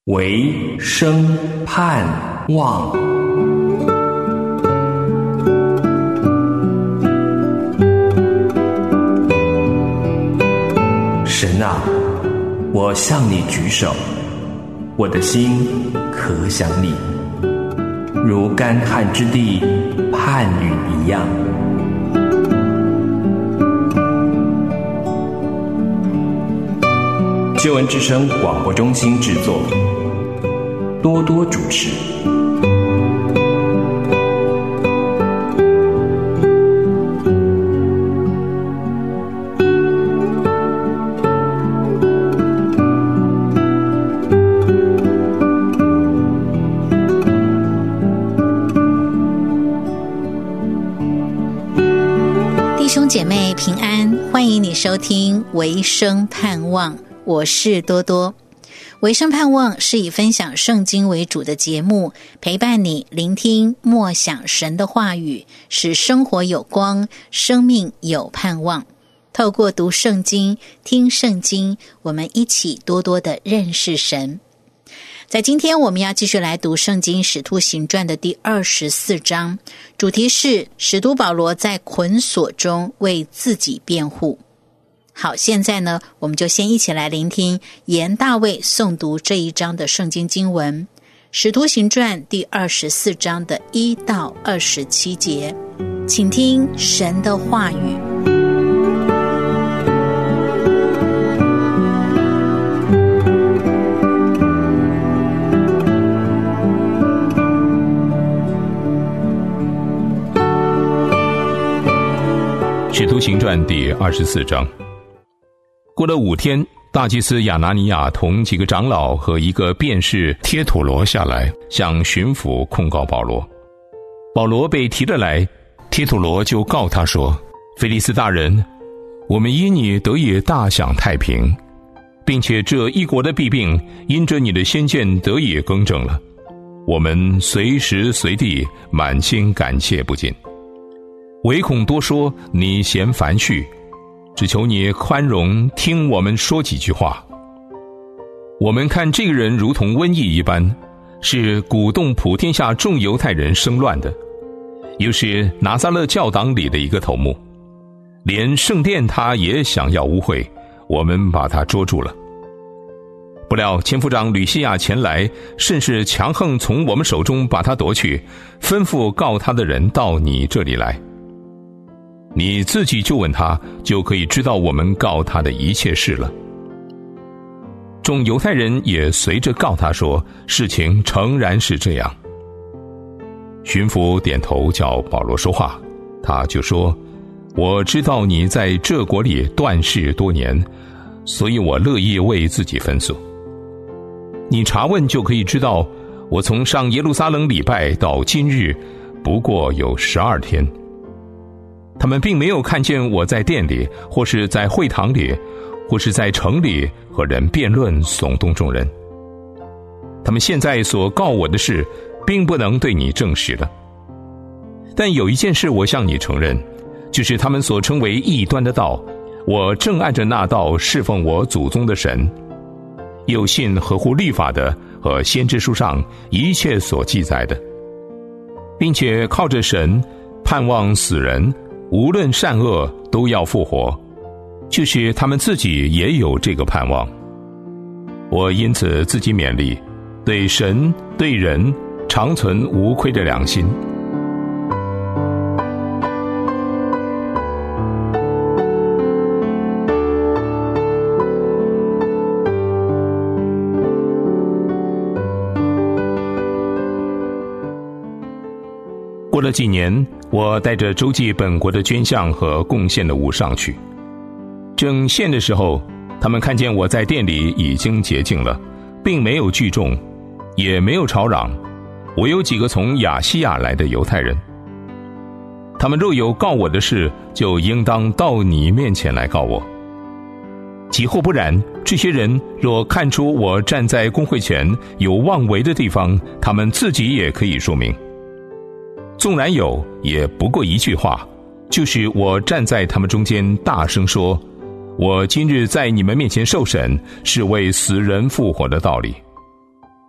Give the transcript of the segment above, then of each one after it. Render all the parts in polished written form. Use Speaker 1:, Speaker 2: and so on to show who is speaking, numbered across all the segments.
Speaker 1: 唯生盼望。神啊，我向你举手，我的心可想你，如干旱之地盼雨一样。救恩之声广播中心制作，多多主持。
Speaker 2: 弟兄姐妹平安，欢迎你收听维生盼望，我是多多。维生盼望是以分享圣经为主的节目，陪伴你聆听默想神的话语，使生活有光，生命有盼望。透过读圣经、听圣经，我们一起多多的认识神。在今天我们要继续来读圣经使徒行传的第24章，主题是使徒保罗在捆锁中为自己辩护。好，现在呢，我们就先一起来聆听严大卫诵读这一章的圣经经文，使徒行传第24章的1到27节，请听神的话语。
Speaker 3: 使徒行传第24章。过了5天，大祭司亚拿尼亚同几个长老和一个辩士帖土罗下来，向巡抚控告保罗。保罗被提了来，帖土罗就告他说：腓利斯大人，我们因你得以大享太平，并且这一国的弊病因着你的先见得以更正了，我们随时随地满心感谢不尽，唯恐多说你嫌繁絮，只求你宽容听我们说几句话。我们看这个人如同瘟疫一般，是鼓动普天下众犹太人生乱的，又是拿撒勒教党里的一个头目，连圣殿他也想要污秽，我们把他捉住了。不料千夫长吕西亚前来，甚是强横从我们手中把他夺去，吩咐告他的人到你这里来。你自己就问他，就可以知道我们告他的一切事了。众犹太人也随着告他说，事情诚然是这样。巡抚点头叫保罗说话，他就说：我知道你在这国里断事多年，所以我乐意为自己分诉。你查问就可以知道，我从上耶路撒冷礼拜到今日不过有12天。他们并没有看见我在殿里，或是在会堂里，或是在城里和人辩论耸动众人。他们现在所告我的事，并不能对你证实了。但有一件事我向你承认，就是他们所称为异端的道，我正按着那道侍奉我祖宗的神，又信合乎律法的和先知书上一切所记载的，并且靠着神盼望死人无论善恶都要复活，就是他们自己也有这个盼望。我因此自己勉励，对神对人常存无愧的良心。过了几年，我带着周济本国的捐项和贡献的物上去，正献的时候，他们看见我在店里已经洁净了，并没有聚众，也没有吵嚷。我有几个从亚细亚来的犹太人，他们若有告我的事，就应当到你面前来告我。其或不然，这些人若看出我站在公会前有妄为的地方，他们自己也可以说明。纵然有，也不过一句话，就是我站在他们中间大声说，我今日在你们面前受审，是为死人复活的道理。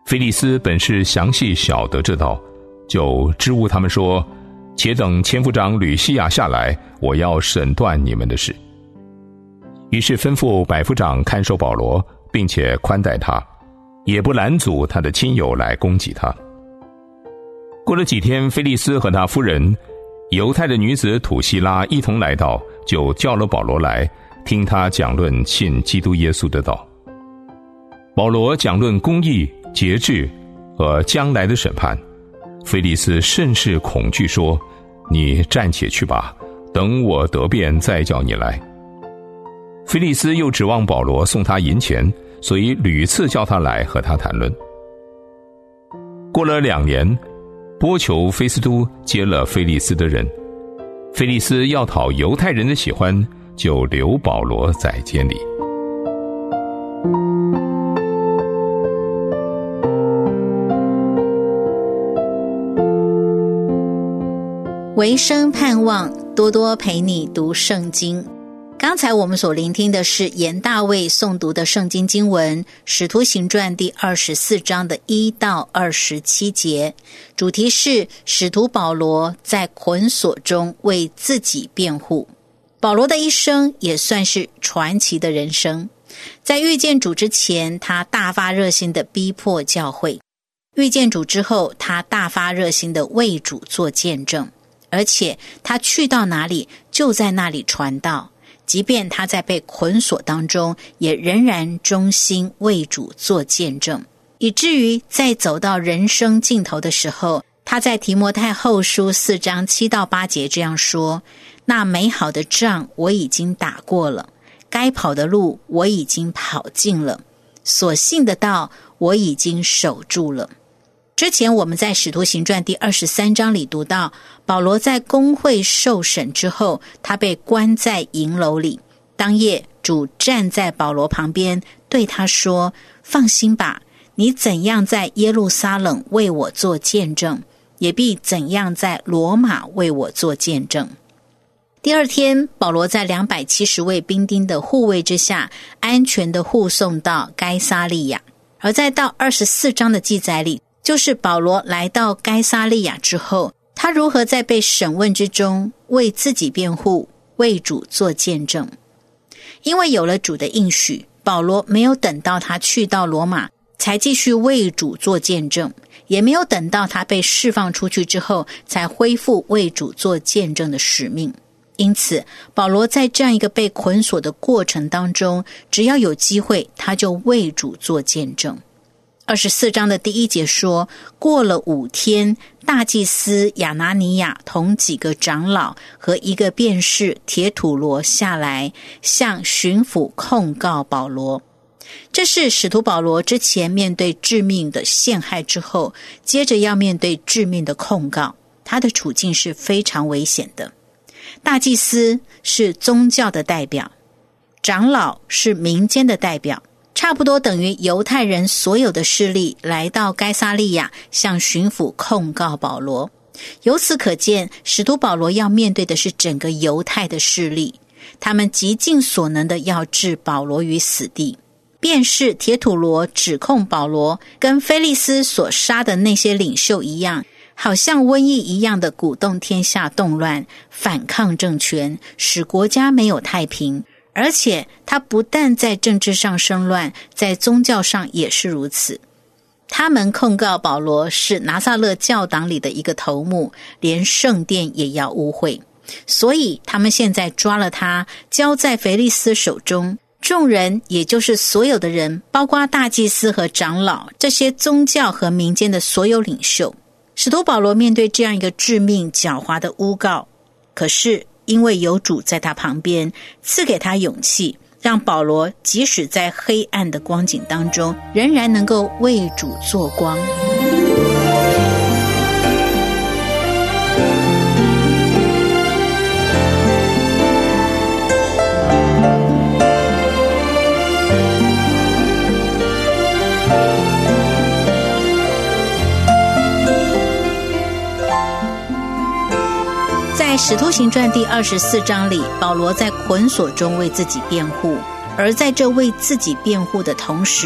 Speaker 3: 腓利斯本是详细晓得这道，就支吾他们说，且等千夫长吕西亚下来，我要审断你们的事。于是吩咐百夫长看守保罗，并且宽待他，也不拦阻他的亲友来攻击他。过了几天，腓利斯和他夫人犹太的女子土西拉一同来到，就叫了保罗来，听他讲论信基督耶稣的道。保罗讲论公义、节制和将来的审判，腓利斯甚是恐惧，说，你暂且去吧，等我得便再叫你来。腓利斯又指望保罗送他银钱，所以屡次叫他来和他谈论。过了2年，波求菲斯都接了腓利斯的人，腓利斯要讨犹太人的喜欢，就留保罗在监里。
Speaker 2: 维生盼望，多多陪你读圣经。刚才我们所聆听的是严大卫诵读的圣经经文《使徒行传》第24章的1到27节，主题是使徒保罗在捆锁中为自己辩护。保罗的一生也算是传奇的人生。在遇见主之前，他大发热心的逼迫教会；遇见主之后，他大发热心的为主做见证，而且他去到哪里就在那里传道。即便他在被捆锁当中，也仍然忠心为主做见证，以至于在走到人生尽头的时候，他在提摩太后书4章7到8节这样说，那美好的仗我已经打过了，该跑的路我已经跑尽了，所信的道我已经守住了。之前我们在使徒行传第23章里读到，保罗在公会受审之后，他被关在营楼里。当夜主站在保罗旁边，对他说，放心吧，你怎样在耶路撒冷为我做见证，也必怎样在罗马为我做见证。第二天，保罗在270位兵丁的护卫之下，安全地护送到该撒利亚。而在到24章的记载里，就是保罗来到该撒利亚之后，他如何在被审问之中为自己辩护，为主做见证。因为有了主的应许，保罗没有等到他去到罗马才继续为主做见证，也没有等到他被释放出去之后才恢复为主做见证的使命。因此，保罗在这样一个被捆锁的过程当中，只要有机会，他就为主做见证。24章的第1节说，过了5天，大祭司亚拿尼亚同几个长老和一个辩士铁土罗下来，向巡抚控告保罗。这是使徒保罗之前面对致命的陷害之后，接着要面对致命的控告，他的处境是非常危险的。大祭司是宗教的代表，长老是民间的代表，差不多等于犹太人所有的势力来到该撒利亚，向巡抚控告保罗。由此可见，使徒保罗要面对的是整个犹太的势力，他们极尽所能的要置保罗于死地。便是铁土罗指控保罗跟腓利斯所杀的那些领袖一样，好像瘟疫一样的鼓动天下动乱，反抗政权，使国家没有太平。而且他不但在政治上生乱，在宗教上也是如此。他们控告保罗是拿撒勒教党里的一个头目，连圣殿也要污秽，所以他们现在抓了他，交在腓利斯手中。众人，也就是所有的人，包括大祭司和长老，这些宗教和民间的所有领袖。使徒保罗面对这样一个致命狡猾的诬告，可是因为有主在他旁边，赐给他勇气，让保罗即使在黑暗的光景当中，仍然能够为主做光。在使徒行传第24章里，保罗在捆锁中为自己辩护，而在这为自己辩护的同时，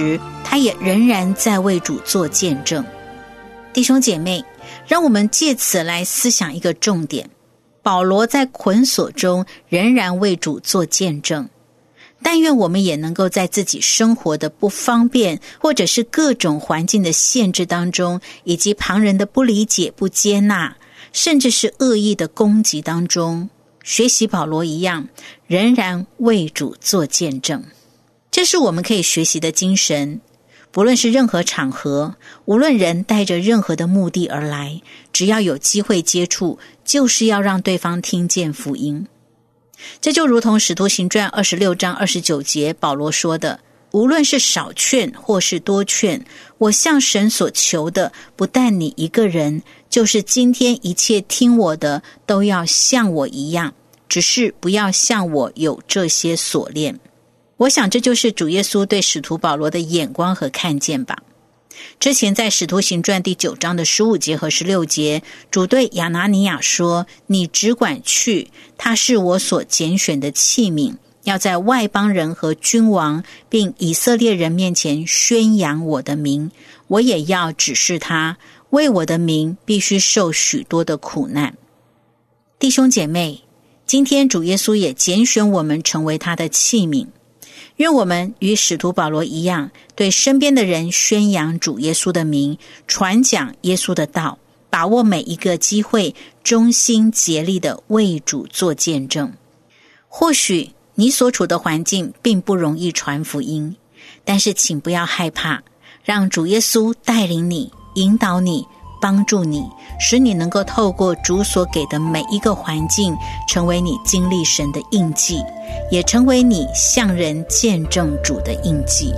Speaker 2: 他也仍然在为主做见证。弟兄姐妹，让我们借此来思想一个重点，保罗在捆锁中仍然为主做见证。但愿我们也能够在自己生活的不方便，或者是各种环境的限制当中，以及旁人的不理解、不接纳，甚至是恶意的攻击当中，学习保罗一样，仍然为主做见证。这是我们可以学习的精神。不论是任何场合，无论人带着任何的目的而来，只要有机会接触，就是要让对方听见福音。这就如同使徒行传26章29节保罗说的，无论是少劝或是多劝，我向神所求的，不但你一个人，就是今天一切听我的，都要像我一样，只是不要像我有这些锁链。我想这就是主耶稣对使徒保罗的眼光和看见吧。之前在使徒行传第9章的15节和16节，主对亚拿尼亚说，你只管去，他是我所拣选的器皿，要在外邦人和君王并以色列人面前宣扬我的名，我也要指示他，为我的名必须受许多的苦难。弟兄姐妹，今天主耶稣也拣选我们成为他的器皿，愿我们与使徒保罗一样，对身边的人宣扬主耶稣的名，传讲耶稣的道，把握每一个机会，忠心竭力的为主做见证。或许你所处的环境并不容易传福音，但是请不要害怕，让主耶稣带领你，引导你，帮助你，使你能够透过主所给的每一个环境，成为你经历神的印记，也成为你向人见证主的印记。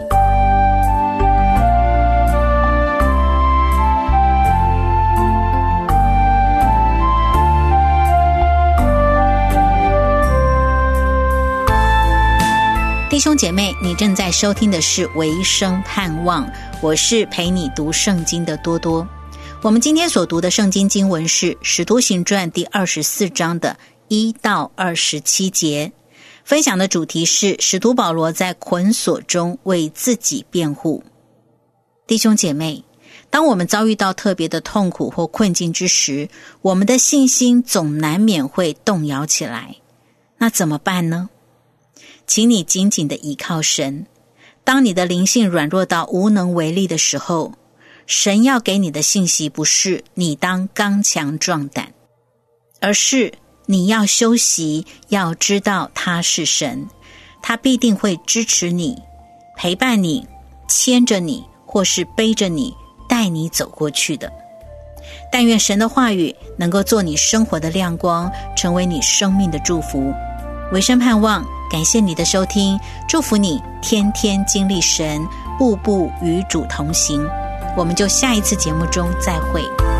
Speaker 2: 弟兄姐妹，你正在收听的是维生盼望，我是陪你读圣经的多多。我们今天所读的圣经经文是使徒行传第24章的1到27节，分享的主题是使徒保罗在捆锁中为自己辩护。弟兄姐妹，当我们遭遇到特别的痛苦或困境之时，我们的信心总难免会动摇起来，那怎么办呢？请你紧紧地依靠神。当你的灵性软弱到无能为力的时候，神要给你的信息不是你当刚强壮胆，而是你要休息，要知道他是神，他必定会支持你，陪伴你，牵着你，或是背着你，带你走过去的。但愿神的话语能够做你生活的亮光，成为你生命的祝福。维生盼望，感谢你的收听，祝福你天天经历神，步步与主同行。我们就下一次节目中再会。